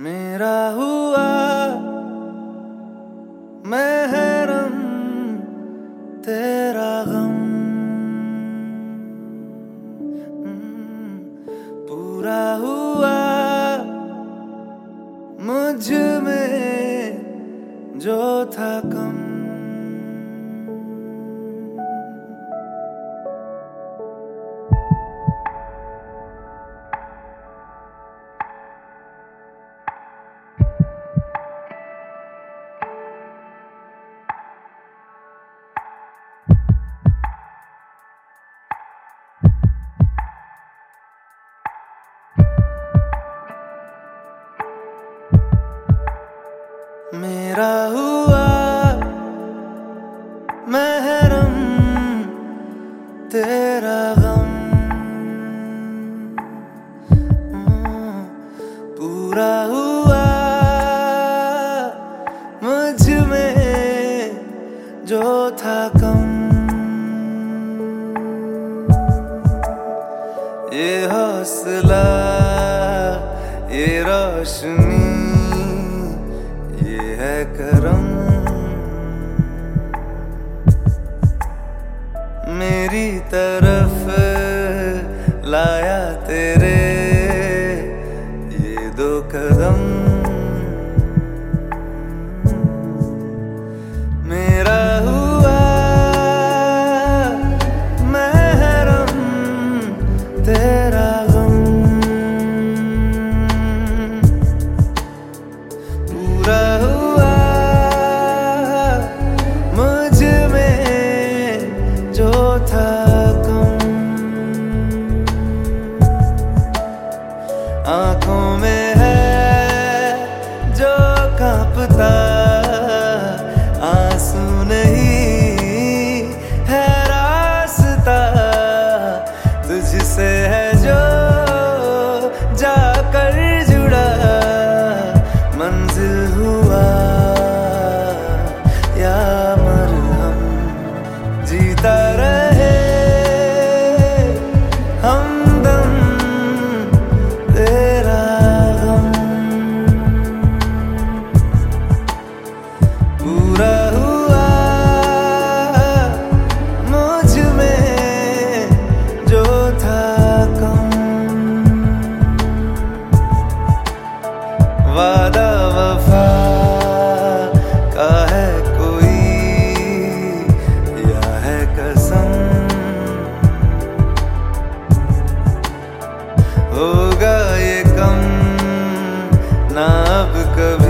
मेरा हुआ महरम तेरा गम, पूरा हुआ मुझ में जो था कम। मेरा हुआ महरम तेरा गम, पूरा हुआ मुझ में जो था कम। ये हौसला, ये रोशनी, ये है करम, मेरी तरफ लाया तेरे ये दो कदम। मेरा हुआ महरम तेरा गम, पूरा हुआ मुझ में जो था कम। आंखों में है जो कांपता, आंसू नहीं है रास्ता, तुझसे है जो जाकर जुड़ा, मंजिल हुआ या मरहम। जीता रहे हमदम तेरा गम, पूरा हुआ मुझ में जो था कम। वादा वफा का है कोई या है कसम, होगा ये कम ना अब कभी।